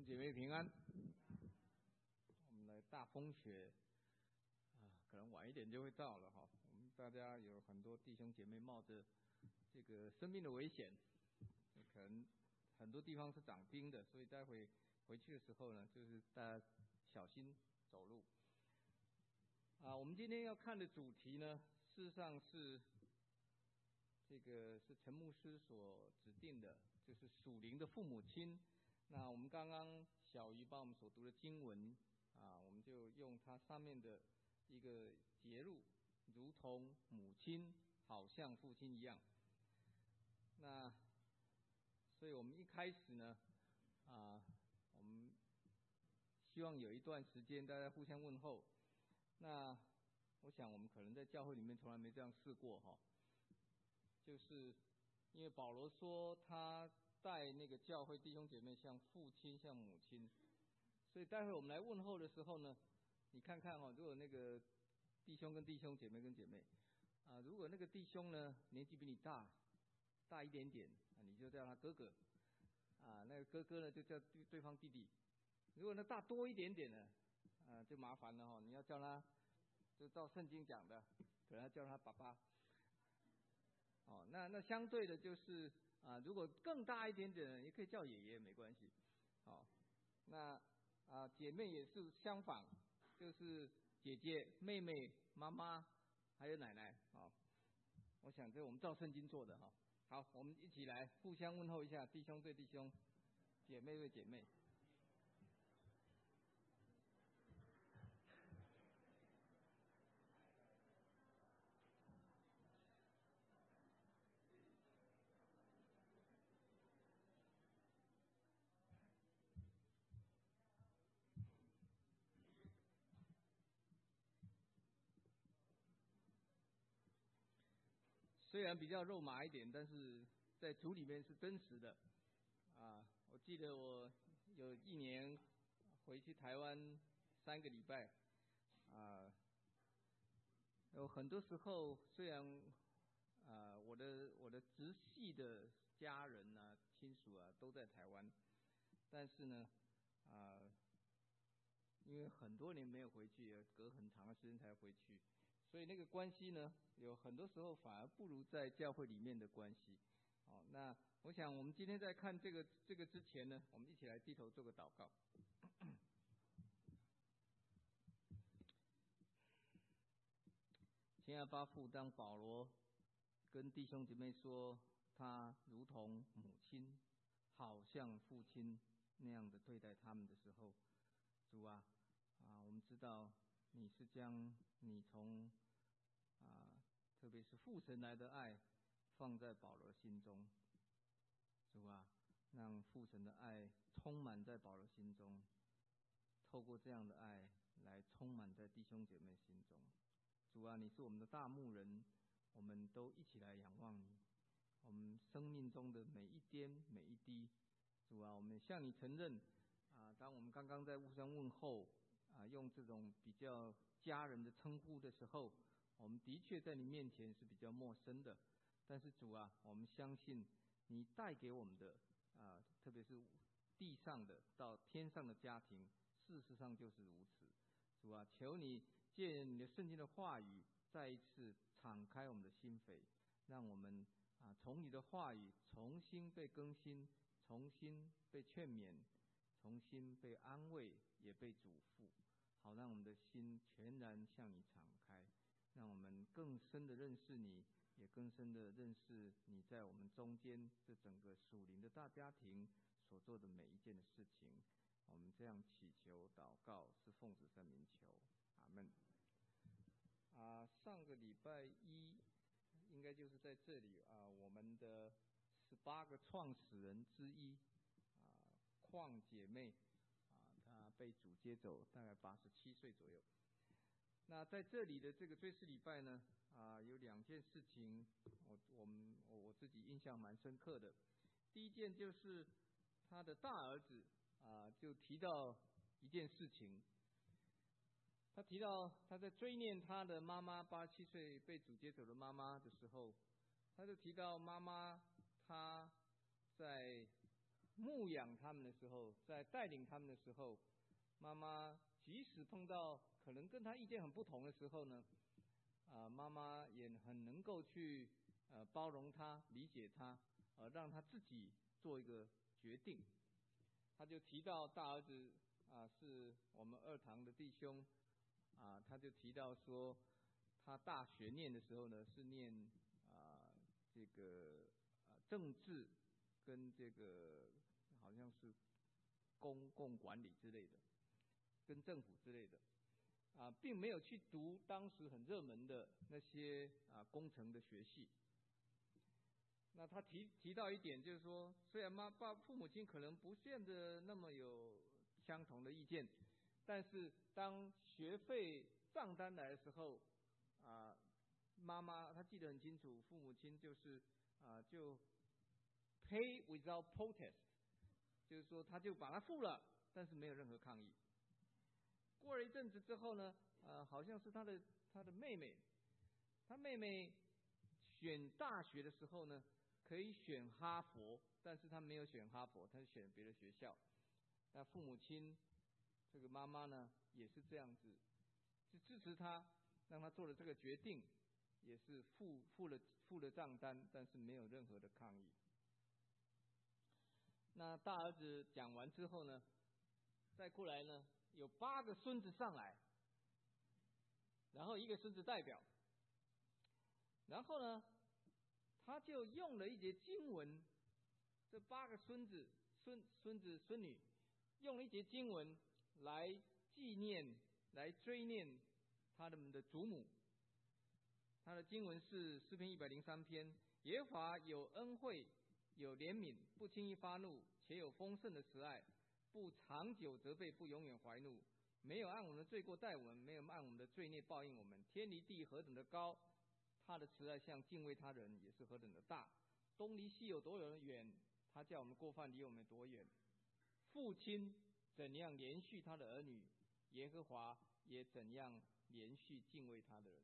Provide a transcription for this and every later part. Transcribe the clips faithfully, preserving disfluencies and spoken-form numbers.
姐妹平安。我们来大风雪啊，可能晚一点就会到了哈。我们大家有很多弟兄姐妹冒着这个生命的危险，可能很多地方是长冰的，所以待会回去的时候呢，就是大家小心走路。啊，我们今天要看的主题呢，事实上是这个是陈牧师所指定的，就是属灵的父母亲。那我们刚刚小鱼帮我们所读的经文啊，我们就用它上面的一个节录，如同母亲好像父亲一样。那所以我们一开始呢啊，我们希望有一段时间大家互相问候。那我想我们可能在教会里面从来没这样试过哈，就是因为保罗说他带那个教会弟兄姐妹像父亲像母亲，所以待会我们来问候的时候呢，你看看哈，如果那个弟兄跟弟兄姐妹跟姐妹啊，如果那个弟兄呢年纪比你大大一点点，啊、你就叫他哥哥啊，那个哥哥呢就叫对对方弟弟。如果呢大多一点点呢，啊就麻烦了哈，你要叫他就照圣经讲的，可能要叫他爸爸。哦，那那相对的就是啊，如果更大一点点，也可以叫爷爷没关系。哦，那啊姐妹也是相仿，就是姐姐、妹妹、妈妈，还有奶奶。哦，我想这我们照圣经做的哈。好，我们一起来互相问候一下，弟兄对弟兄，姐妹对姐妹。虽然比较肉麻一点，但是在主里面是真实的啊！我记得我有一年回去台湾三个礼拜啊，有很多时候虽然啊我的我的直系的家人啊亲属啊都在台湾，但是呢啊因为很多年没有回去，隔很长的时间才回去，所以那个关系呢，有很多时候反而不如在教会里面的关系。哦，那我想我们今天在看这个这个之前呢，我们一起来低头做个祷告。亲爱的巴父，当保罗跟弟兄姐妹说他如同母亲，好像父亲那样的对待他们的时候，主啊啊，我们知道你是将你从啊，特别是父神来的爱放在保罗心中，主啊，让父神的爱充满在保罗心中，透过这样的爱来充满在弟兄姐妹心中。主啊，你是我们的大牧人，我们都一起来仰望你，我们生命中的每一点每一滴，主啊，我们向你承认啊，当我们刚刚在互相问候啊，用这种比较家人的称呼的时候，我们的确在你面前是比较陌生的，但是主啊，我们相信你带给我们的啊，特别是地上的到天上的家庭，事实上就是如此。主啊，求你借你的圣经的话语，再一次敞开我们的心扉，让我们啊从你的话语重新被更新，重新被劝勉，重新被安慰，也被嘱咐，好让我们的心全然向你敞开，让我们更深的认识你，也更深的认识你在我们中间这整个属灵的大家庭所做的每一件的事情。我们这样祈求祷告，是奉主圣名求，阿们。啊，上个礼拜一应该就是在这里啊，我们的十八个创始人之一啊，邝姐妹啊，她被主接走，大概八十七岁左右。那在这里的这个追思礼拜呢，啊，有两件事情，我我们我我自己印象蛮深刻的。第一件就是他的大儿子啊，就提到一件事情，他提到他在追念他的妈妈八十七岁被主接走的妈妈的时候，他就提到妈妈她在牧养他们的时候，在带领他们的时候，妈妈即使碰到可能跟他意见很不同的时候呢，啊，妈妈也很能够去呃包容他、理解他，呃，让他自己做一个决定。他就提到大儿子啊，是我们二堂的弟兄啊，他就提到说，他大学念的时候呢，是念啊这个啊政治跟这个好像是公共管理之类的，跟政府之类的啊，并没有去读当时很热门的那些啊工程的学系。那他提提到一点，就是说，虽然妈爸父母亲可能不见得那么有相同的意见，但是当学费账单来的时候，啊，妈妈她记得很清楚，父母亲就是啊就 pay without protest， 就是说他就把它付了，但是没有任何抗议。过了一阵子之后呢，呃，好像是他的他的妹妹，他妹妹选大学的时候呢，可以选哈佛，但是他没有选哈佛，他选别的学校。那父母亲这个妈妈呢，也是这样子，是支持他，让他做了这个决定，也是付付了付了账单，但是没有任何的抗议。那大儿子讲完之后呢，再过来呢，有八个孙子上来，然后一个孙子代表，然后呢，他就用了一节经文，这八个孙子、孙孙子、孙女用了一节经文来纪念、来追念他们的祖母。他的经文是诗篇一百零三篇：耶和华有恩惠，有怜悯，不轻易发怒，且有丰盛的慈爱，不长久责备，不永远怀怒，没有按我们的罪过待我们，没有按我们的罪孽报应我们。天离地何等的高，他的慈爱像敬畏他人也是何等的大。东离西有多远，他叫我们过犯离我们多远。父亲怎样连续他的儿女，耶和华也怎样连续敬畏他的人。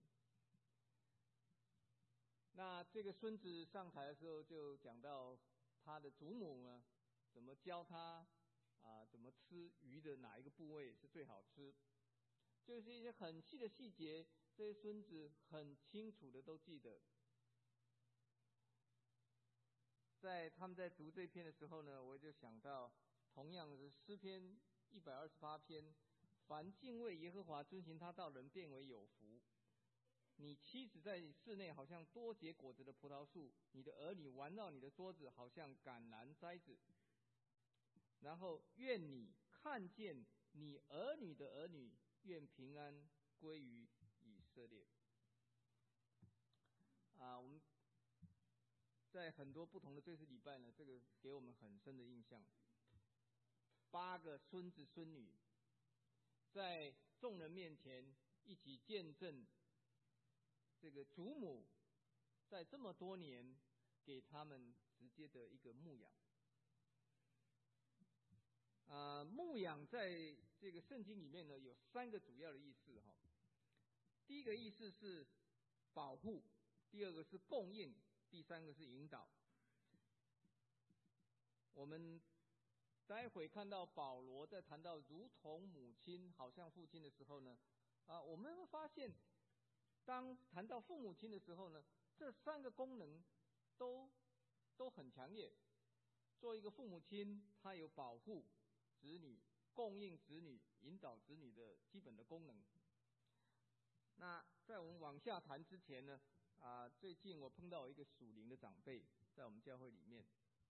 那这个孙子上台的时候就讲到他的祖母呢，怎么教他啊，怎么吃鱼的哪一个部位是最好吃，就是一些很细的细节，这些孙子很清楚的都记得。在他们在读这篇的时候呢，我就想到同样是诗篇一百二十八篇，凡敬畏耶和华遵行他道人变为有福。你妻子在室内好像多结果子的葡萄树，你的儿女环绕你的桌子好像橄榄栽子。然后愿你看见你儿女的儿女，愿平安归于以色列。啊，我们在很多不同的这次礼拜呢，这个给我们很深的印象。八个孙子孙女在众人面前一起见证这个祖母在这么多年给他们直接的一个牧养。啊，牧养在这个圣经里面呢，有三个主要的意思哈。第一个意思是保护，第二个是供应，第三个是引导。我们待会看到保罗在谈到如同母亲好像父亲的时候呢，啊，我们会发现当谈到父母亲的时候呢，这三个功能都都很强烈。做一个父母亲，他有保护子女、供应子女、引导子女的基本的功能。那在我们往下谈之前呢，啊，最近我碰到一个属灵的长辈，在我们教会里面，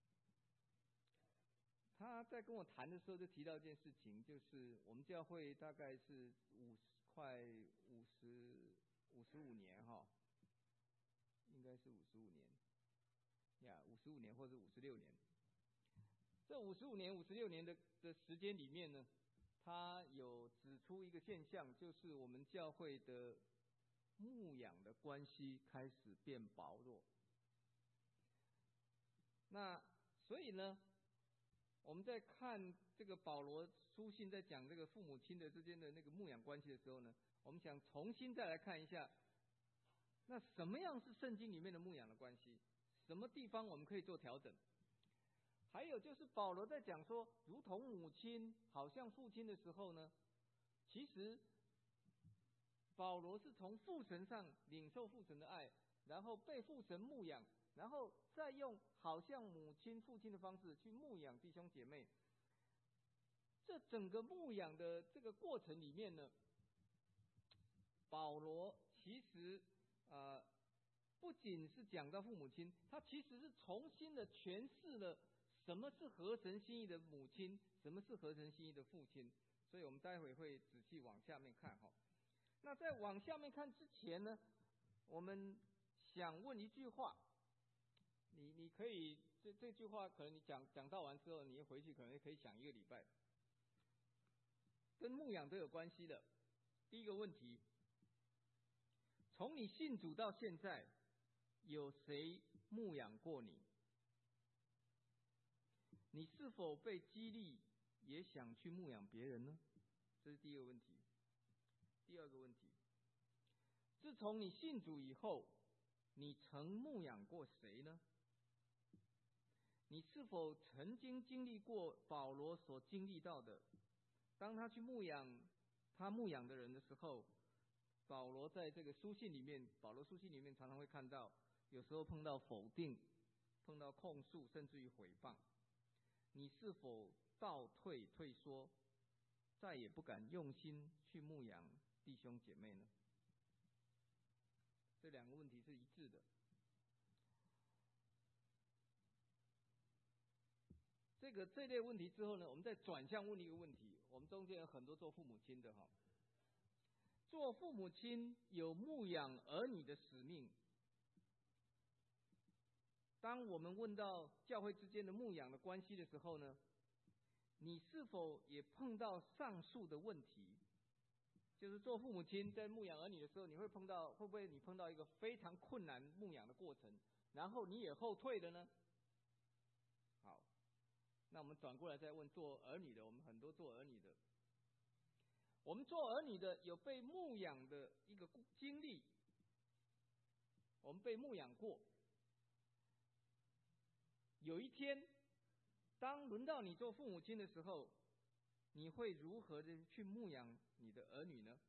他在跟我谈的时候就提到一件事情，就是我们教会大概是五快五十五十五年哈，应该是五十五年，呀，五十五年或者五十六年。这五十五年、五十六年的的时间里面呢，他有指出一个现象，就是我们教会的牧养的关系开始变薄弱。那所以呢，我们在看这个保罗书信在讲这个父母亲的之间的那个牧养关系的时候呢，我们想重新再来看一下，那什么样是圣经里面的牧养的关系？什么地方我们可以做调整？还有有就是保罗在讲说，如同母亲好像父亲的时候呢，其实保罗是从父神上领受父神的爱，然后被父神牧养，然后再用好像母亲父亲的方式去牧养弟兄姐妹。这整个牧养的这个过程里面呢，保罗其实呃不仅是讲到父母亲，他其实是重新的诠释了什么是合神心意的母亲，什么是合神心意的父亲。所以我们待会会仔细往下面看哈。那在往下面看之前呢，我们想问一句话，你你可以这这句话可能你讲讲到完之后，你回去可能可以想一个礼拜，跟牧养都有关系的。第一个问题，从你信主到现在，有谁牧养过你？你是否被激励，也想去牧养别人呢？这是第一个问题。第二个问题，自从你信主以后，你曾牧养过谁呢？你是否曾经经历过保罗所经历到的？当他去牧养他牧养的人的时候，保罗在这个书信里面，保罗书信里面常常会看到，有时候碰到否定，碰到控诉，甚至于毁谤。你是否倒退退缩，再也不敢用心去牧养弟兄姐妹呢？这两个问题是一致的。这个这类问题之后呢，我们再转向问一个问题。我们中间有很多做父母亲的哈，做父母亲有牧养儿女的使命。当我们问到教会之间的牧养的关系的时候呢，你是否也碰到上述的问题？就是做父母亲在牧养儿女的时候，你会碰到，会不会你碰到一个非常困难牧养的过程，然后你也后退了呢？好，那我们转过来再问做儿女的，我们很多做儿女的，我们做儿女的有被牧养的一个经历，我们被牧养过。有一天，当轮到你做父母亲的时候，你会如何的去牧养你的儿女呢？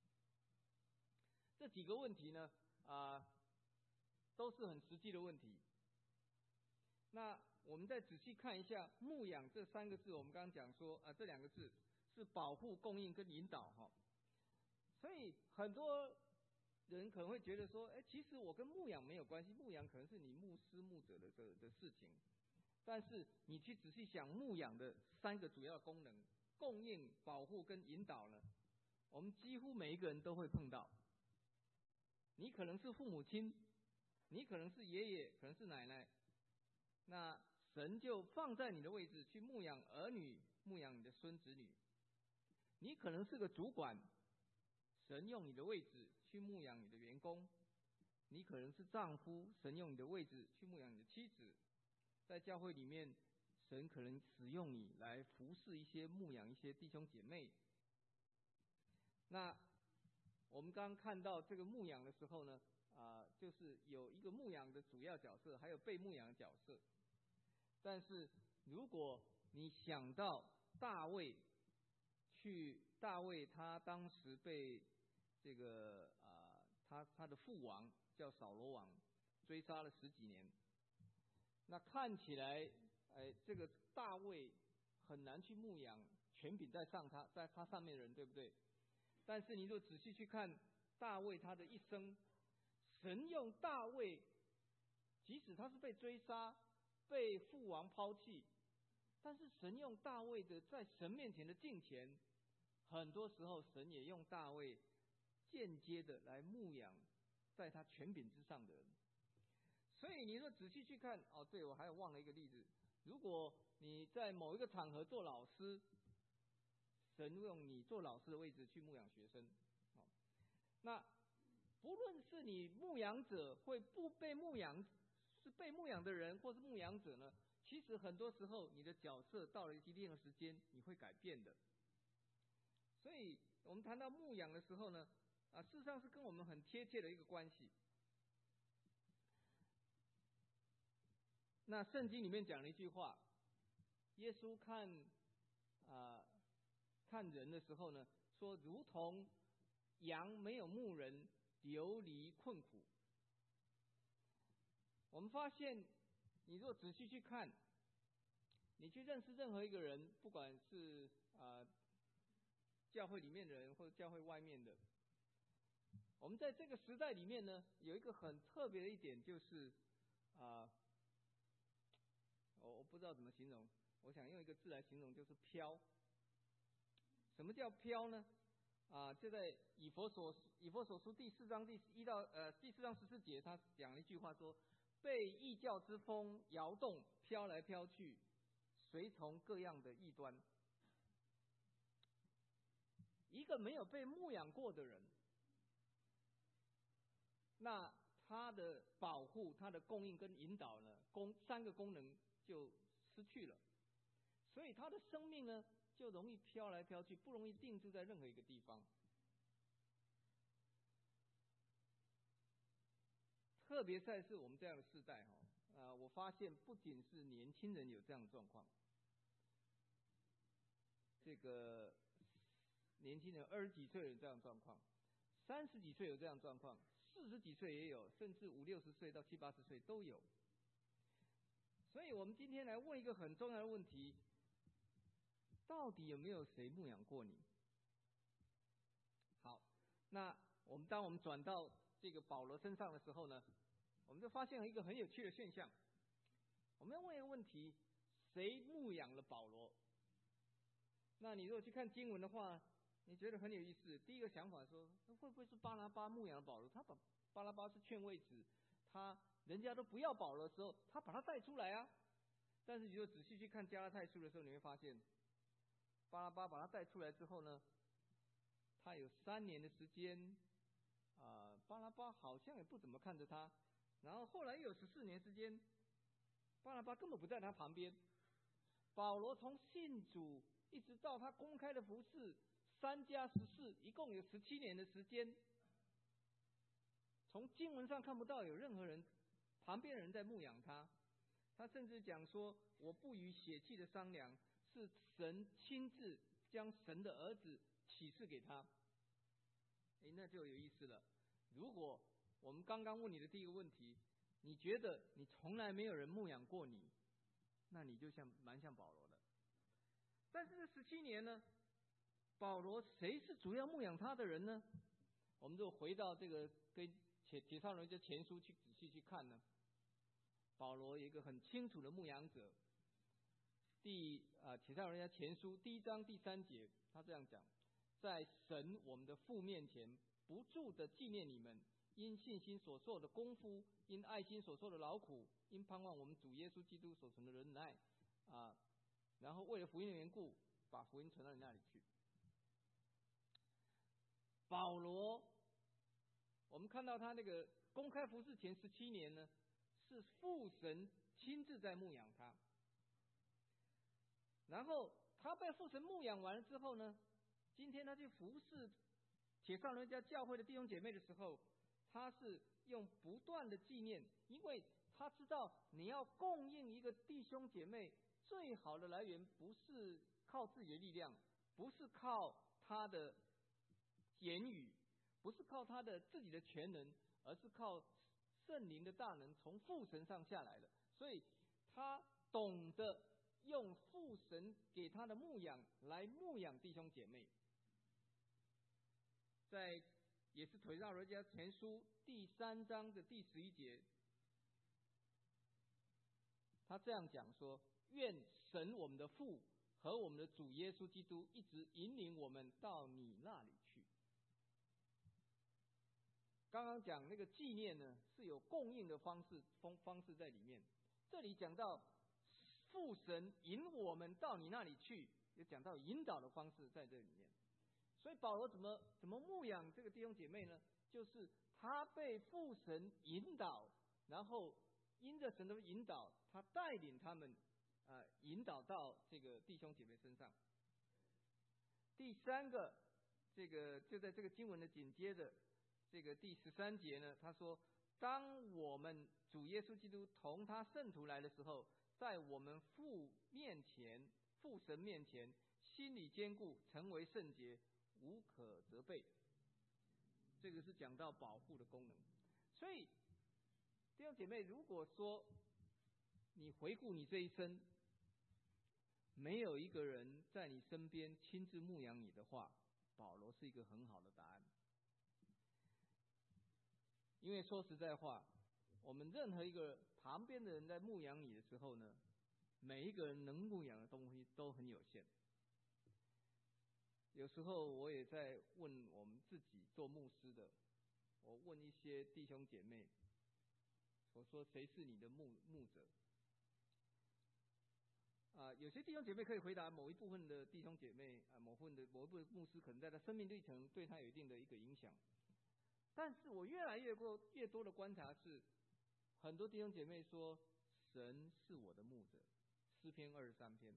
这几个问题呢，啊、呃，都是很实际的问题。那我们再仔细看一下“牧养”这三个字，我们刚刚讲说，啊、呃，这两个字是保护、供应跟引导哈。所以很多人可能会觉得说，哎，其实我跟牧养没有关系，牧养可能是你牧师牧者的的的事情。但是你去仔细想，牧养的三个主要功能——供应、保护跟引导呢，我们几乎每一个人都会碰到。你可能是父母亲，你可能是爷爷，可能是奶奶，那神就放在你的位置去牧养儿女，牧养你的孙子女。你可能是个主管，神用你的位置去牧养你的员工。你可能是丈夫，神用你的位置去牧养你的妻子。在教会里面，神可能使用你来服侍一些、牧养一些弟兄姐妹。那我们刚刚看到这个牧养的时候呢，啊、呃，就是有一个牧养的主要角色，还有被牧养的角色。但是如果你想到大卫，去大卫他当时被这个啊、呃，他他的父王叫扫罗王追杀了十几年。那看起来，哎，这个大卫很难去牧养权柄在上他，在他上面的人，对不对？但是你若仔细去看大卫他的一生，神用大卫，即使他是被追杀、被父王抛弃，但是神用大卫的在神面前的敬虔，很多时候神也用大卫间接的来牧养在他权柄之上的人。所以你若仔细去看，哦，对，我还有忘了一个例子。如果你在某一个场合做老师，神用你做老师的位置去牧养学生，哦，那不论是你牧养者会不被牧养，是被牧养的人，或是牧养者呢，其实很多时候你的角色到了一定的时间，你会改变的。所以我们谈到牧养的时候呢，啊，事实上是跟我们很贴切的一个关系。那圣经里面讲了一句话， 耶稣看啊、呃、看人的时候呢，说如同羊没有牧人，流离困苦。我们发现，你如果仔细去看，你去认识任何一个人，不管是啊、呃、教会里面的人或者教会外面的，我们在这个时代里面呢，有一个很特别的一点，就是啊、呃，我我不知道怎么形容，我想用一个字来形容，就是飘。什么叫飘呢？啊，就在以弗所以弗所书第四章第一到呃第四章十四节，他讲了一句话说：被异教之风摇动，飘来飘去，随从各样的异端。一个没有被牧养过的人，那他的保护、他的供应跟引导呢，功三个功能就失去了，所以他的生命呢就容易飘来飘去，不容易定住在任何一个地方。特别在是我们这样的世代哈，呃，我发现不仅是年轻人有这样的状况，这个年轻人二十几岁有这样的状况，三十几岁有这样的状况，四十几岁也有，甚至五六十岁到七八十岁都有。所以我们今天来问一个很重要的问题：到底有没有谁牧养过你？好，那我们当我们转到这个保罗身上的时候呢，我们就发现了一个很有趣的现象。我们要问一个问题：谁牧养了保罗？那你如果去看经文的话，你觉得很有意思。第一个想法说，那会不会是巴拿巴牧养了保罗？他把巴拿巴是劝慰子，他人家都不要保罗的时候，他把他带出来啊。但是你就仔细去看加拉太书的时候，你会发现，巴拿巴把他带出来之后呢，他有三年的时间，啊、呃，巴拿巴好像也不怎么看着他。然后后来又有十四年时间，巴拿巴根本不在他旁边。保罗从信主一直到他公开的服事，三加十四，一共有十七年的时间。从经文上看不到有任何人旁边人在牧养他。他甚至讲说：“我不与血气的商量，是神亲自将神的儿子启示给他。”哎，那就有意思了。如果我们刚刚问你的第一个问题，你觉得你从来没有人牧养过你，那你就像蛮像保罗的。但是这十七年呢，保罗谁是主要牧养他的人呢？我们就回到这个跟帖撒罗尼迦前书去仔细去看呢。保罗有一个很清楚的牧养者。第啊帖撒罗尼迦前书第一章第三节，他这样讲：在神我们的父面前，不住的纪念你们，因信心所受的功夫，因爱心所受的劳苦，因盼望我们主耶稣基督所存的忍耐啊，然后为了福音的缘故，把福音传到你那里去。保罗，我们看到他那个公开服事前十七年呢，是父神亲自在牧养他。然后他被父神牧养完了之后呢，今天他去服侍帖撒罗尼迦教会的弟兄姐妹的时候，他是用不断的纪念，因为他知道你要供应一个弟兄姐妹最好的来源，不是靠自己的力量，不是靠他的言语，不是靠他的自己的全能，而是靠圣灵的大能从父神上下来的。所以他懂得用父神给他的牧养来牧养弟兄姐妹。在也是帖撒罗尼迦前书第三章的第十一节，他这样讲说：愿神我们的父和我们的主耶稣基督一直引领我们到你那里去。刚刚讲那个纪念呢，是有供应的方式方方式在里面。这里讲到父神引我们到你那里去，也讲到引导的方式在这里面。所以保罗怎么怎么牧养这个弟兄姐妹呢？就是他被父神引导，然后因着神的引导，他带领他们，呃，引导到这个弟兄姐妹身上。第三个，这个就在这个经文的紧接着这个第十三节呢，他说：当我们主耶稣基督同他圣徒来的时候， 在我们父面前、父神面前，心里坚固，成为圣洁，无可责备。这个是讲到保护的功能。所以弟兄姐妹，如果说你回顾你这一生，没有一个人在你身边亲自牧养你的话，保罗是一个很好的答案。因为说实在话，我们任何一个旁边的人在牧养你的时候呢，每一个人能牧养的东西都很有限。有时候我也在问我们自己做牧师的，我问一些弟兄姐妹，我说谁是你的牧牧者？啊、呃，有些弟兄姐妹可以回答某一部分的弟兄姐妹啊、呃，某部分的某一部分牧师可能在他生命历程对他有一定的一个影响。但是我越来越过越多的观察是，很多弟兄姐妹说神是我的牧者，诗篇二十三篇。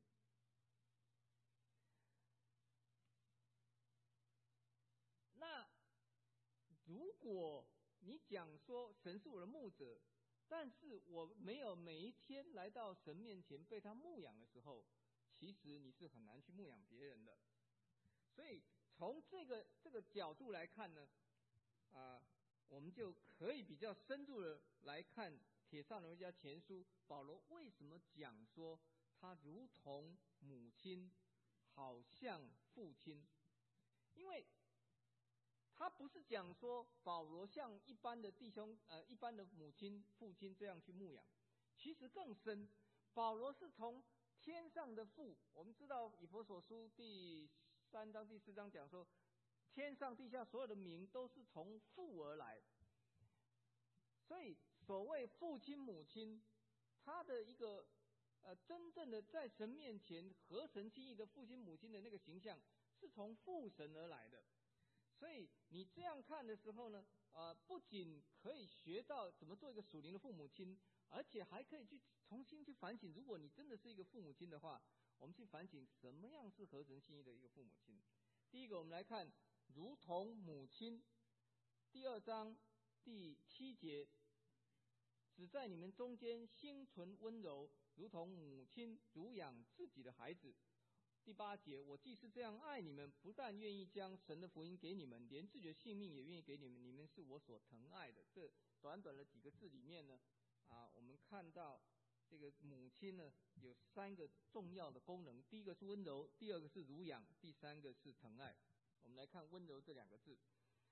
那如果你讲说神是我的牧者，但是我没有每一天来到神面前被他牧养的时候，其实你是很难去牧养别人的。所以从这个这个角度来看呢，啊、呃，我们就可以比较深入的来看帖撒罗尼迦前书，保罗为什么讲说他如同母亲，好像父亲？因为他不是讲说保罗像一般的弟兄呃一般的母亲父亲这样去牧养，其实更深。保罗是从天上的父，我们知道以弗所书第三章第四章讲说，天上地下所有的名都是从父而来，所以所谓父亲母亲，他的一个呃真正的在神面前合神心意的父亲母亲的那个形象，是从父神而来的。所以你这样看的时候呢，呃，不仅可以学到怎么做一个属灵的父母亲，而且还可以去重新去反省，如果你真的是一个父母亲的话，我们去反省什么样是合神心意的一个父母亲。第一个，我们来看如同母亲，第二章第七节，只在你们中间心存温柔，如同母亲乳养自己的孩子。第八节，我既是这样爱你们，不但愿意将神的福音给你们，连自己的性命也愿意给你们，你们是我所疼爱的。这短短的几个字里面呢，啊，我们看到这个母亲呢有三个重要的功能，第一个是温柔，第二个是乳养，第三个是疼爱。我们来看温柔这两个字。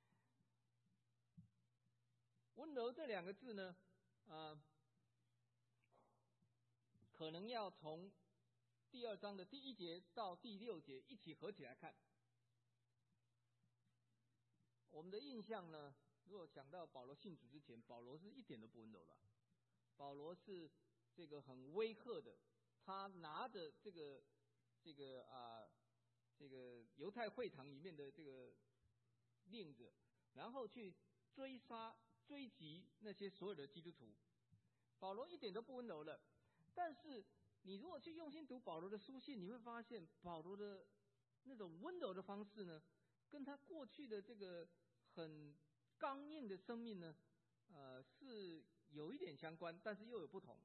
温柔这两个字呢，啊，可能要从第二章的第一节到第六节一起合起来看。我们的印象呢，如果想到保罗信主之前，保罗是一点都不温柔的，保罗是这个很威吓的，他拿着这个这个啊这个犹太会堂里面的这个链子，然后去追杀追击那些所有的基督徒。保罗一点都不温柔的，但是你如果去用心读保罗的书信，你会发现保罗的那种温柔的方式呢，跟他过去的这个很刚硬的生命呢，呃，是有一点相关，但是又有不同。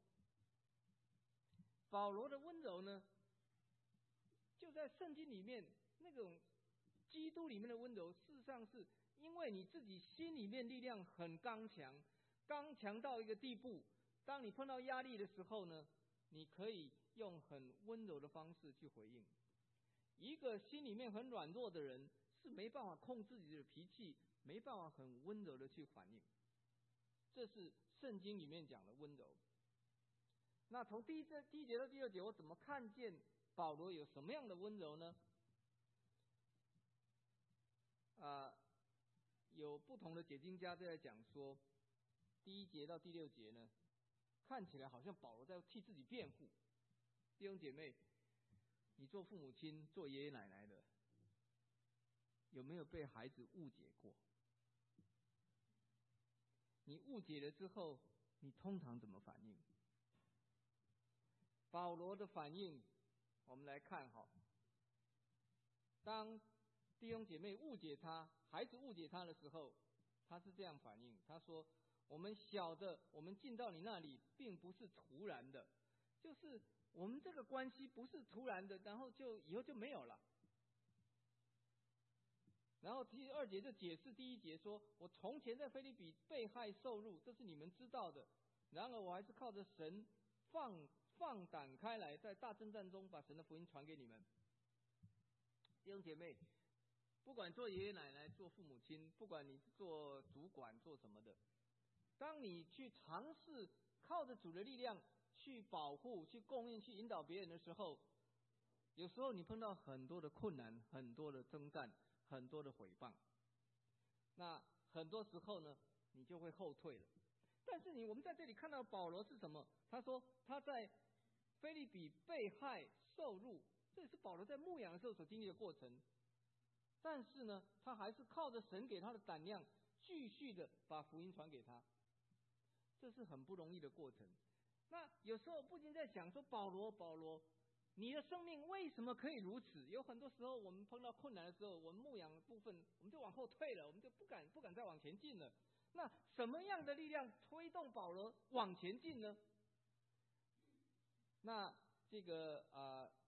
保罗的温柔呢，就在圣经里面那种基督里面的温柔，事实上是因为你自己心里面力量很刚强，刚强到一个地步，当你碰到压力的时候呢，你可以用很温柔的方式去回应。一个心里面很软弱的人是没办法控制自己的脾气，没办法很温柔的去反应。这是圣经里面讲的温柔。那从第一节第一节到第二节，我怎么看见保罗有什么样的温柔呢？啊、呃，有不同的解经家在讲说，第一节到第六节呢，看起来好像保罗在替自己辩护。弟兄姐妹，你做父母亲、做爷爷奶奶的，有没有被孩子误解过？你误解了之后，你通常怎么反应？保罗的反应，我们来看哈。当弟兄姐妹误解他，孩子误解他的时候，他是这样反应，他说：我们晓得我们进到你那里并不是突然的， 就是我们这个关系不是突然的，然后就以后就没有了。然后第二节就解释第一节说，我从前在腓立比被害受辱，这是你们知道的。然而我还是靠着神放放胆开来，在大征战中把神的福音传给你们。弟兄姐妹，不管做爷爷奶奶、做父母亲，不管你做主管、做什么的，当你去尝试靠着主的力量去保护、去供应、去引导别人的时候，有时候你碰到很多的困难、很多的征战、很多的毁谤，那很多时候呢，你就会后退了。但是你我们在这里看到保罗是什么？他说他在腓立比被害受辱，这也是保罗在牧养的时候所经历的过程。但是呢，他还是靠着神给他的胆量，继续的把福音传给他，这是很不容易的过程。那有时候不禁在想说，保罗，保罗，你的生命为什么可以如此？有很多时候我们碰到困难的时候，我们牧养的部分我们就往后退了，我们就不敢不敢再往前进了。那什么样的力量推动保罗往前进呢？那这个啊、呃，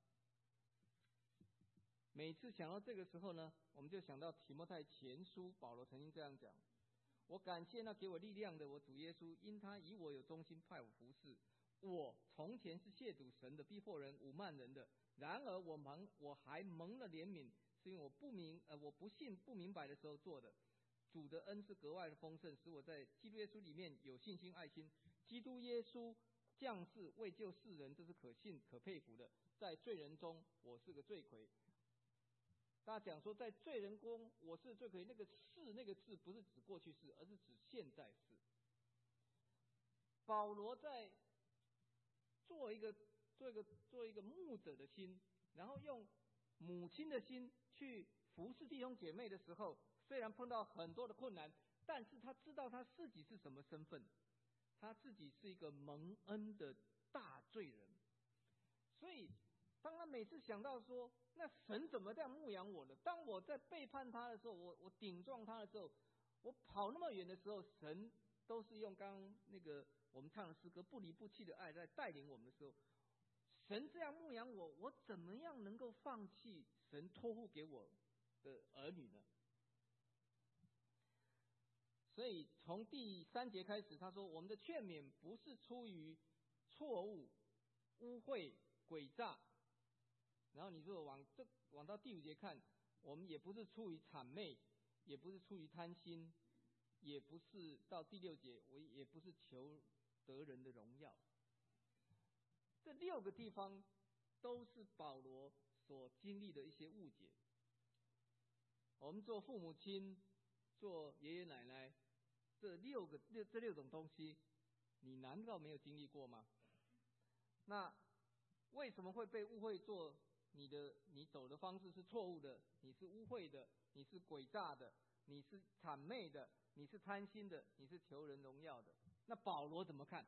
每次想到这个时候呢，我们就想到提摩太前书，保罗曾经这样讲：我感谢那给我力量的我主耶稣，因他以我有忠心派我服侍。我从前是亵渎神的、逼迫人、侮慢人的，然而我蒙我还蒙了怜悯，是因为我不明呃我不信不明白的时候做的。主的恩是格外的丰盛，使我在基督耶稣里面有信心爱心。基督耶稣降世为救世人，这是可信可佩服的。在罪人中我是个罪魁。大家讲说在罪人中我是罪魁，那个是那个字不是指过去式，而是指现在式。保罗在做一个做一个做一个牧者的心，然后用母亲的心去服侍弟兄姐妹的时候，虽然碰到很多的困难，但是他知道他自己是什么身份，他自己是一个蒙恩的大罪人。所以当他每次想到说，那神怎么这样牧养我呢？当我在背叛他的时候，我我顶撞他的时候，我跑那么远的时候，神都是用刚刚那个我们唱的诗歌不离不弃的爱在带领我们的时候，神这样牧养我，我怎么样能够放弃神托付给我的儿女呢？所以从第三节开始，他说我们的劝勉不是出于错误、污秽、诡诈。然后你如果往这往到第五节看，我们也不是出于谄媚，也不是出于贪心，也不是到第六节，我也不是求得人的荣耀。这六个地方都是保罗所经历的一些误解。我们做父母亲、做爷爷奶奶，这六个六这六种东西，你难道没有经历过吗？那为什么会被误会做你的你走的方式是错误的，你是污秽的，你是诡诈的，你是谄媚的，你是贪心的，你是求人荣耀的？那保罗怎么看？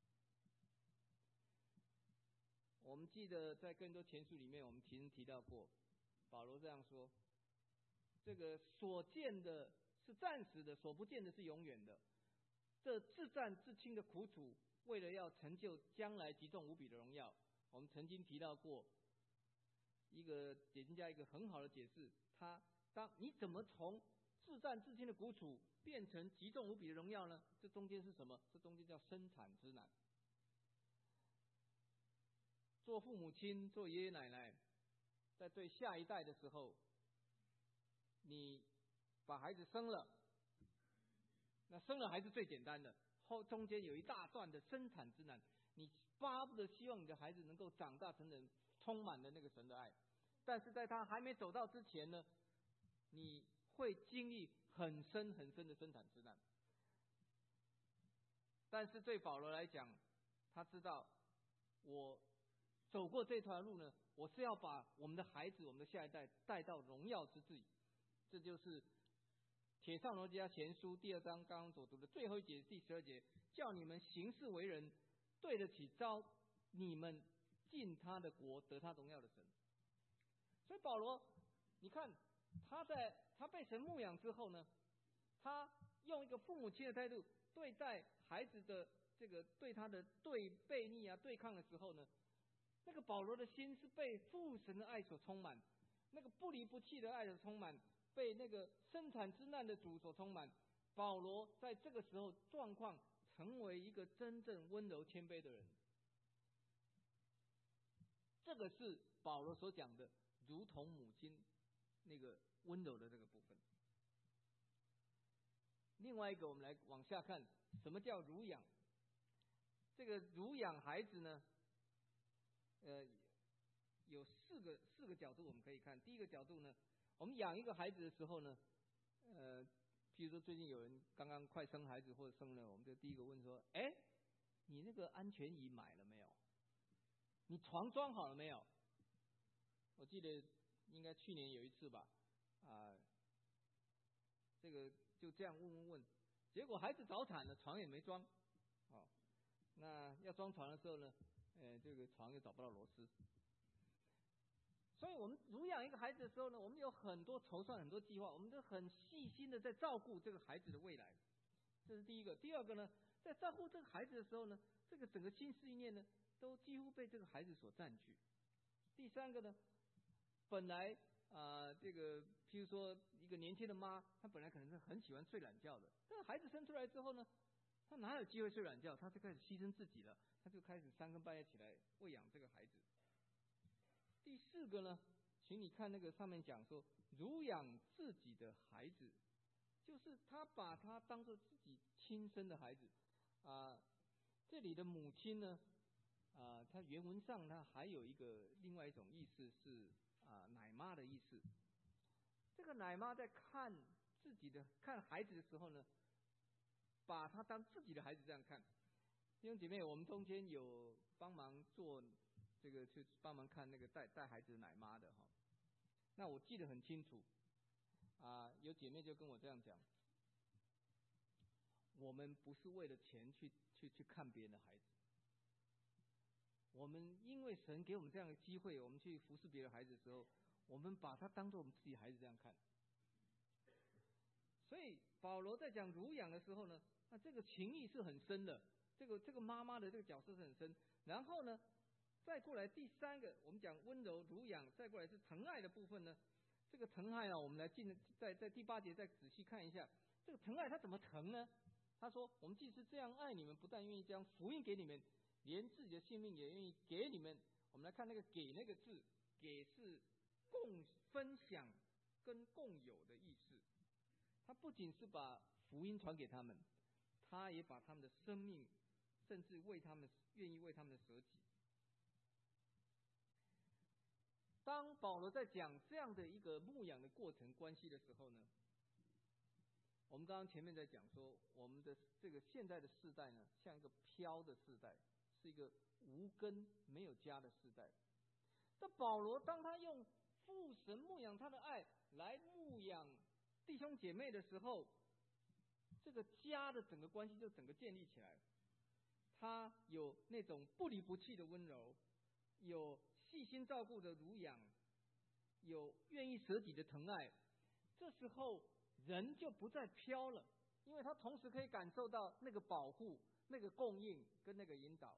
我们记得在更多前书里面，我们其实提到过，保罗这样说：这个所见的是暂时的，所不见的是永远的。这自战自轻的苦楚，为了要成就将来极重无比的荣耀。我们曾经提到过一个解经家一个很好的解释，他当你怎么从自战自轻的苦楚变成极重无比的荣耀呢？这中间是什么？这中间叫生产之难。做父母亲、做爷爷奶奶，在对下一代的时候，你把孩子生了，那生了还是最简单的，后中间有一大段的生产之难，你巴不得希望你的孩子能够长大成人，充满了那个神的爱，但是在他还没走到之前呢，你会经历很深很深的生产之难。但是对保罗来讲，他知道我走过这条路呢，我是要把我们的孩子、我们的下一代带到荣耀之地。这就是帖撒罗尼迦前书第二章刚刚所读的最后一节第十二节，叫你们行事为人对得起招你们进他的国得他荣耀的神。所以保罗，你看他在他被神牧养之后呢，他用一个父母亲的态度对待孩子的这个对他的对背逆啊对抗的时候呢，那个保罗的心是被父神的爱所充满，那个不离不弃的爱所充满，被那个生产之难的主所充满。保罗在这个时候状况成为一个真正温柔谦卑的人，这个是保罗所讲的如同母亲那个温柔的这个部分。另外一个，我们来往下看，什么叫乳养？这个乳养孩子呢，呃，有四个四个角度我们可以看。第一个角度呢，我们养一个孩子的时候呢，呃，譬如说最近有人刚刚快生孩子或者生了，我们就第一个问说：哎，你那个安全椅买了没有？你床装好了没有？我记得应该去年有一次吧，啊、呃，这个就这样问问问，结果孩子早产了，床也没装，哦，那要装床的时候呢，呃，这个床又找不到螺丝。所以我们乳养一个孩子的时候呢，我们有很多筹算，很多计划，我们都很细心的在照顾这个孩子的未来，这是第一个。第二个呢，在照顾这个孩子的时候呢，这个整个心思意念呢，都几乎被这个孩子所占据。第三个呢，本来啊、呃，这个譬如说一个年轻的妈，她本来可能是很喜欢睡懒觉的，但是孩子生出来之后呢，她哪有机会睡懒觉？她就开始牺牲自己了，她就开始三更半夜起来喂养这个孩子。第四个呢，请你看那个上面讲说，乳养自己的孩子，就是他把他当作自己亲生的孩子啊、呃。这里的母亲呢，啊、呃，它原文上它还有一个另外一种意思是啊、呃、奶妈的意思。这个奶妈在看自己的看孩子的时候呢，把他当自己的孩子这样看。弟兄姐妹，我们中间有帮忙做这个去帮忙看那个带带孩子的奶妈的哈，那我记得很清楚啊，有姐妹就跟我这样讲，我们不是为了钱去去去看别人的孩子，我们因为神给我们这样的机会，我们去服侍别人孩子的时候，我们把他当作我们自己孩子这样看。所以保罗在讲乳养的时候呢，那这个情谊是很深的，这个这个妈妈的这个角色是很深。然后呢，再过来第三个，我们讲温柔乳养，再过来是疼爱的部分呢。这个疼爱啊，我们来进在在第八节再仔细看一下，这个疼爱它怎么疼呢？他说：“我们既是这样爱你们，不但愿意将福音给你们，连自己的性命也愿意给你们。”我们来看那个“给”那个字，“给”是共分享跟共有的意思。他不仅是把福音传给他们，他也把他们的生命，甚至为他们愿意为他们的舍己。当保罗在讲这样的一个牧养的过程关系的时候呢，我们刚刚前面在讲说，我们的这个现在的世代呢，像一个飘的世代，是一个无根没有家的世代。但保罗当他用父神牧养他的爱来牧养弟兄姐妹的时候，这个家的整个关系就整个建立起来。他有那种不离不弃的温柔，有细心照顾的乳养，有愿意舍己的疼爱。这时候人就不再飘了，因为他同时可以感受到那个保护、那个供应跟那个引导。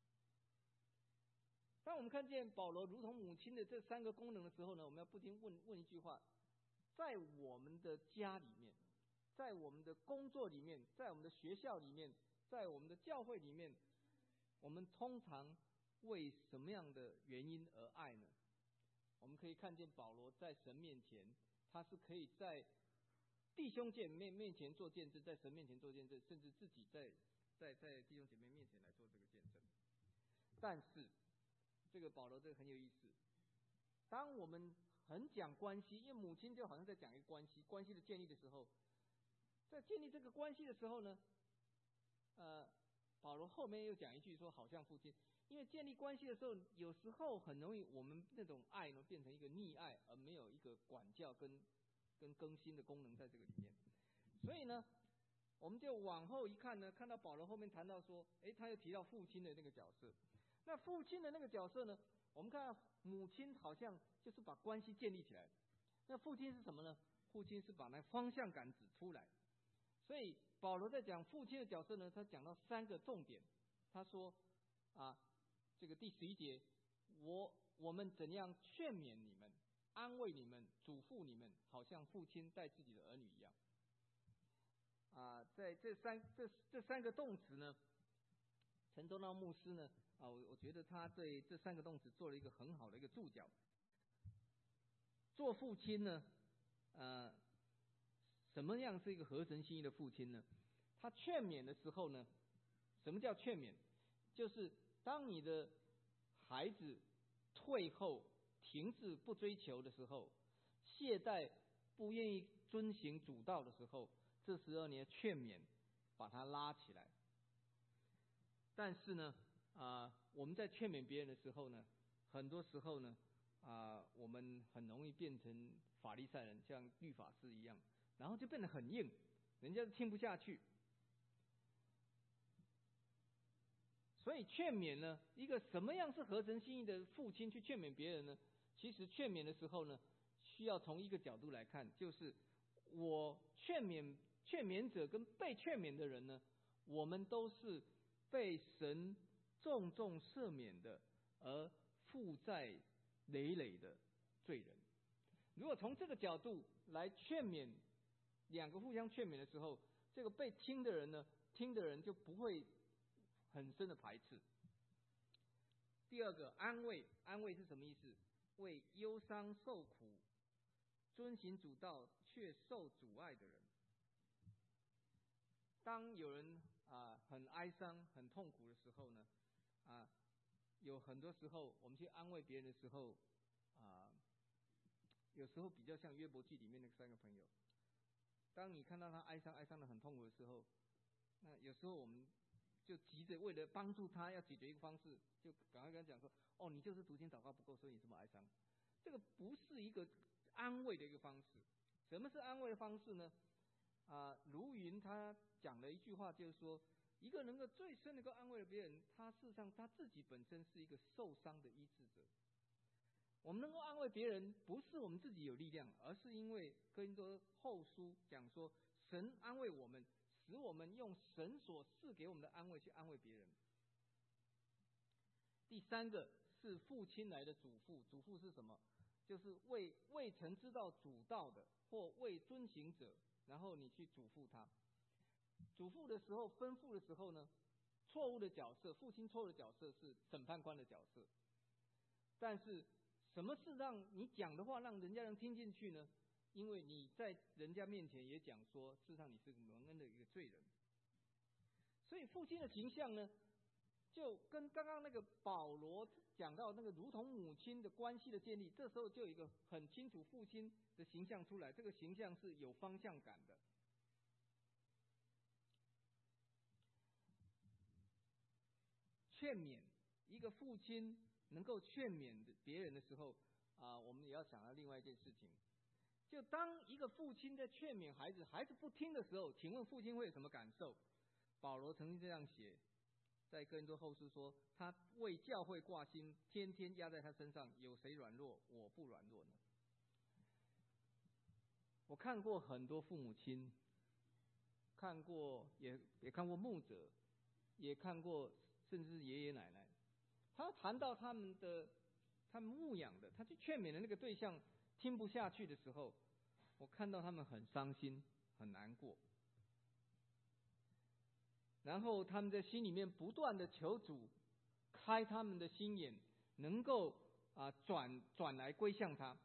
当我们看见保罗如同母亲的这三个功能的时候呢，我们要不禁问问一句话：在我们的家里面，在我们的工作里面，在我们的学校里面，在我们的教会里面，我们通常为什么样的原因而爱呢？我们可以看见保罗在神面前，他是可以在弟兄姐妹面前做见证，在神面前做见证，甚至自己在在在弟兄姐妹面前来做这个见证。但是这个保罗这个很有意思，当我们很讲关系，因为母亲就好像在讲一个关系，关系的建立的时候，在建立这个关系的时候呢，呃，保罗后面又讲一句说，好像父亲。因为建立关系的时候，有时候很容易我们那种爱呢变成一个溺爱，而没有一个管教跟跟更新的功能在这个里面。所以呢，我们就往后一看呢，看到保罗后面谈到说，诶，他又提到父亲的那个角色。那父亲的那个角色呢，我们看母亲好像就是把关系建立起来，那父亲是什么呢？父亲是把那方向感指出来。所以保罗在讲父亲的角色呢，他讲到三个重点。 他说啊，这个第十一节，我我们怎样劝勉你们，安慰你们，嘱咐你们，好像父亲待自己的儿女一样。啊，在这三这这三个动词呢，陈宗道牧师呢，啊，我我觉得他对这三个动词做了一个很好的一个注脚。做父亲呢，呃，什么样是一个合神心意的父亲呢？他劝勉的时候呢，什么叫劝勉？就是当你的孩子退后、停滞不追求的时候，懈怠不愿意遵行主道的时候，这时候你要劝勉，把他拉起来。但是呢，啊、呃，我们在劝勉别人的时候呢，很多时候呢，啊、呃，我们很容易变成法利赛人，像律法师一样，然后就变得很硬，人家听不下去。所以劝勉呢，一个什么样是合神心意的父亲去劝勉别人呢？其实劝勉的时候呢，需要从一个角度来看，就是我劝勉劝勉者跟被劝勉的人呢，我们都是被神重重赦免的，而负债累累的罪人。如果从这个角度来劝勉，两个互相劝勉的时候，这个被听的人呢，听的人就不会很深的排斥。第二个，安慰，安慰是什么意思？为忧伤受苦、遵行主道却受阻碍的人。当有人啊、呃、很哀伤、很痛苦的时候呢，啊、呃，有很多时候我们去安慰别人的时候，啊、呃，有时候比较像约伯记里面那三个朋友。当你看到他哀伤、哀伤的很痛苦的时候，那有时候我们就急着为了帮助他，要解决一个方式，就赶快跟他讲说：“哦，你就是读经祷告不够，所以你这么哀伤。”这个不是一个安慰的一个方式。什么是安慰的方式呢？啊、呃，卢云他讲了一句话，就是说，一个能够最深能够安慰别人，他事实上他自己本身是一个受伤的医治者。我们能够安慰别人，不是我们自己有力量，而是因为哥林多后书讲说，神安慰我们，使我们用神所赐给我们的安慰去安慰别人。第三个是父亲来的嘱咐，嘱咐是什么？就是为未曾知道主道的或未遵行者，然后你去嘱咐他。嘱咐的时候、吩咐的时候呢，错误的角色，父亲错误的角色是审判官的角色。但是什么是让你讲的话让人家能听进去呢？因为你在人家面前也讲说，事实上你是蒙恩的一个罪人。所以父亲的形象呢，就跟刚刚那个保罗讲到那个如同母亲的关系的建立，这时候就有一个很清楚父亲的形象出来，这个形象是有方向感的。劝勉，一个父亲能够劝勉别人的时候，啊、呃，我们也要想到另外一件事情，就当一个父亲在劝勉孩子，孩子不听的时候，请问父亲会有什么感受？保罗曾经这样写，在哥林多后书说，他为教会挂心，天天压在他身上，有谁软弱，我不软弱呢？我看过很多父母亲，看过也也看过牧者，也看过甚至爷爷奶奶，他谈到他们的他们牧养的，他去劝勉的那个对象听不下去的时候，我看到他们很伤心很难过，然后他们在心里面不断的求主开他们的心眼，能够啊转转来归向他。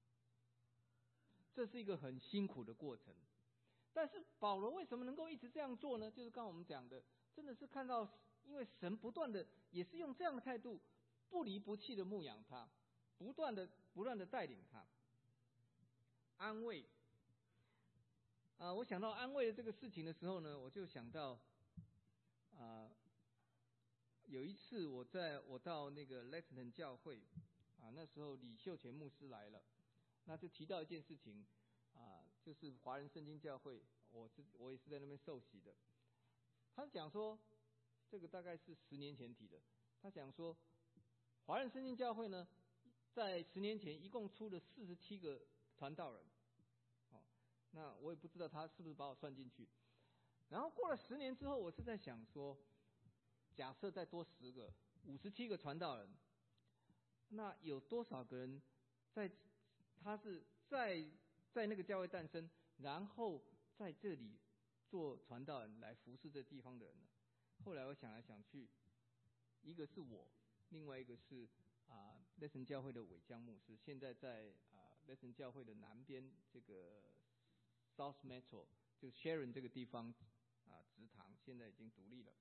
这是一个很辛苦的过程。但是保罗为什么能够一直这样做呢？就是刚刚我们讲的，真的是看到因为神不断的也是用这样的态度不离不弃的牧养他，不断的不断的带领他。安慰啊、呃，我想到安慰的这个事情的时候呢，我就想到啊、呃，有一次我在我到那个 Lexington 教会啊、呃，那时候李秀全牧师来了，那就提到一件事情啊、呃，就是华人圣经教会，我是我也是在那边受洗的。他讲说，这个大概是十年前提的。他讲说，华人圣经教会呢，在十年前一共出了四十七个传道人。哦，那我也不知道他是不是把我算进去。然后过了十年之后，我是在想说， 假设再多十个，五十七个传道人，那有多少个人在他是在在那个教会诞生，然后在这里做传道人来服侍这地方的人呢？后来我想来想去，一个是我，另外一个是啊雷神教会的韦江牧师，现在在啊雷神教会的南边这个 South Metro 就 Sharon 这个地方啊职堂，现在已经独立了。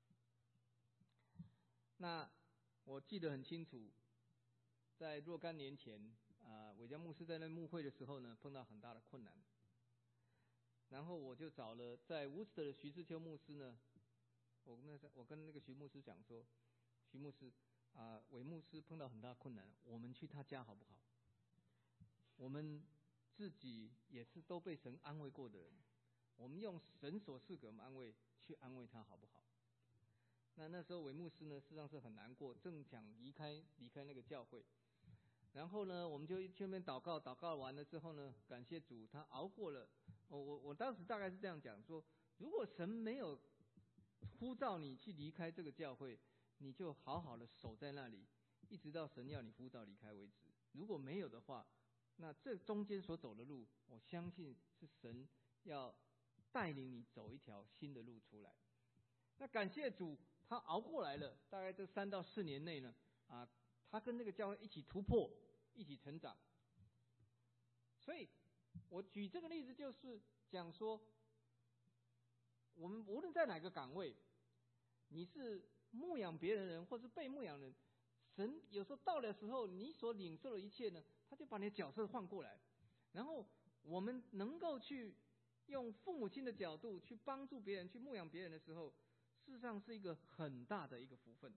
那我记得很清楚，在若干年前啊韦江牧师在那牧会的时候呢，碰到很大的困难，然后我就找了在 Worcester 的徐志秋牧师呢，我那我跟那个徐牧师讲说，徐牧师啊韦牧师碰到很大困难，我们去他家好不好？我们自己也是都被神安慰过的人，我们用神所赐给我们安慰去安慰他好不好？那那时候韦牧师呢，事实上是很难过，正想离开离开那个教会。然后呢，我们就去那边祷告，祷告完了之后呢，感谢主，他熬过了。我我我当时大概是这样讲说，如果神没有呼召你去离开这个教会，你就好好的守在那里，一直到神要你呼召离开为止。如果没有的话，那这中间所走的路，我相信是神要带领你走一条新的路出来。那感谢主，他熬过来了。大概这三到四年内呢，啊，他跟那个教会一起突破，一起成长。所以我举这个例子，就是讲说，我们无论在哪个岗位，你是牧养别人人，或是被牧养人，神有时候到的时候，你所领受的一切呢，他就把你的角色换过来，然后我们能够去用父母亲的角度去帮助别人，去牧养别人的时候，事实上是一个很大的一个福分。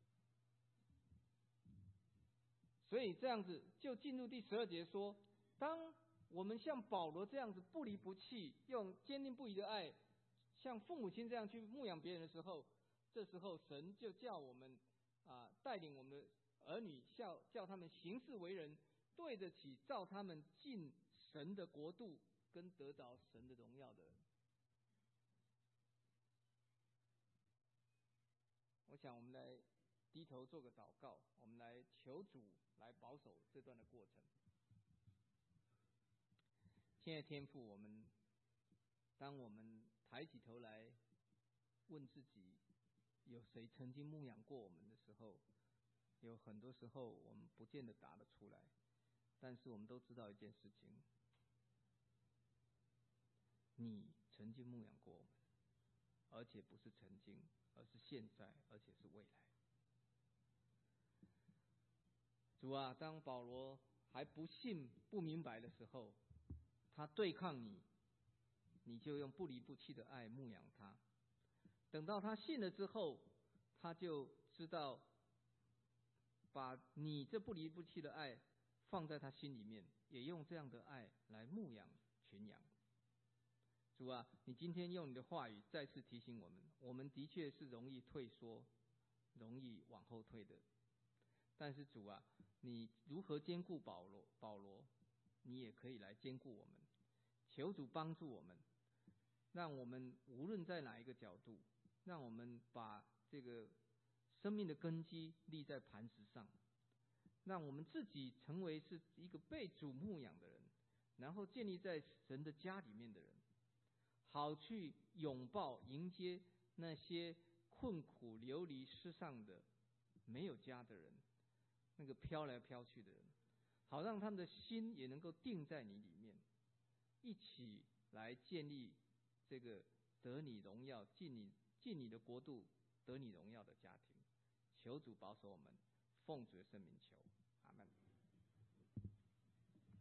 所以这样子就进入第十二节说，当我们像保罗这样子不离不弃，用坚定不移的爱，像父母亲这样去牧养别人的时候，这时候神就叫我们啊带领我们的儿女，叫叫他们行事为人，对得起照他们进神的国度跟得着神的荣耀的人。我想我们来低头做个祷告，我们来求主来保守这段的过程。亲爱的天父，我们当我们抬起头来问自己，有谁曾经牧养过我们的时候，有很多时候我们不见得答得出来，但是我们都知道一件事情，你曾经牧养过我们，而且不是曾经，而是现在，而且是未来。主啊，当保罗还不信不明白的时候，他对抗你，你就用不离不弃的爱牧养他。等到他信了之后，他就知道把你这不离不弃的爱放在他心里面，也用这样的爱来牧养群羊。主啊，你今天用你的话语再次提醒我们，我们的确是容易退缩，容易往后退的。但是主啊，你如何兼顾保罗？保罗，你也可以来兼顾我们。求主帮助我们，让我们无论在哪一个角度，让我们把这个生命的根基立在磐石上，让我们自己成为是一个被主牧养的人，然后建立在神的家里面的人，好去拥抱迎接那些困苦流离失丧的没有家的人，那个飘来飘去的人，好让他们的心也能够定在你里面，一起来建立这个得你荣耀、进你进你的国度、得你荣耀的家庭。求主保守我们，奉主的圣名求，阿们。